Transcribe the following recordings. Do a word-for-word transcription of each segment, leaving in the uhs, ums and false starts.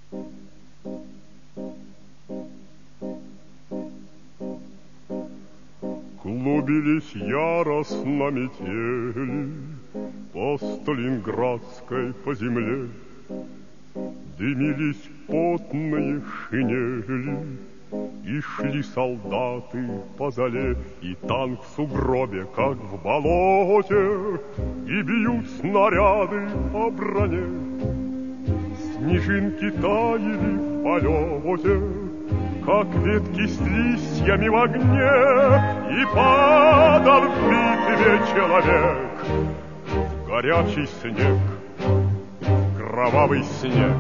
Клубились яростно метели по Сталинградской по земле, дымились потные шинели, и шли солдаты по зале, и танк в сугробе, как в болоте, и бьют снаряды по броне. Снежинки таяли в полете, как ветки с листьями в огне, и падал в битве человек в горячий снег, кровавый снег.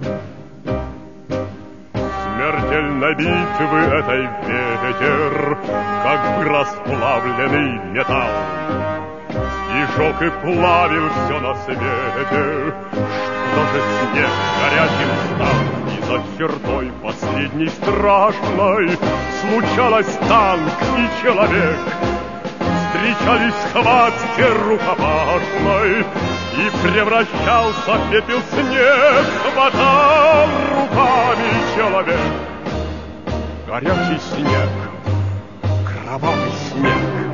Смертельной битвы этой ветер, как бы расплавленный металл, и жег и плавил все на свете. Что же снег горячим стал, и за чертой последней страшной случалось танк и человек. Встречались схватки рукопашной, и превращался в пепел снег, хватал руками человек. Горячий снег, кровавый снег.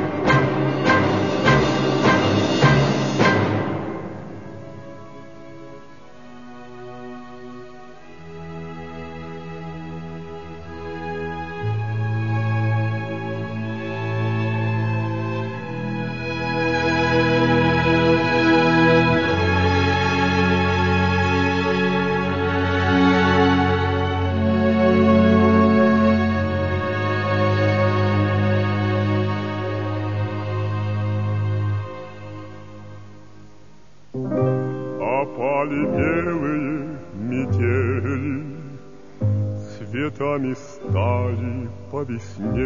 Опали белые метели, цветами стали по весне.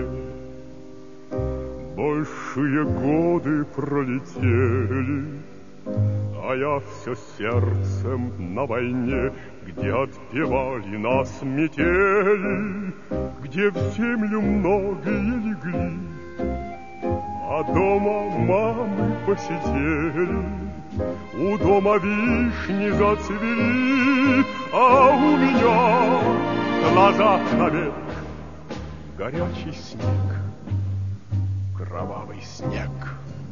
Большие годы пролетели, а я все сердцем на войне, где отпевали нас метели, где в землю многие легли, а дома мамы посидели. У дома вишни зацвели, а у меня глаза навек. Горячий снег, кровавый снег.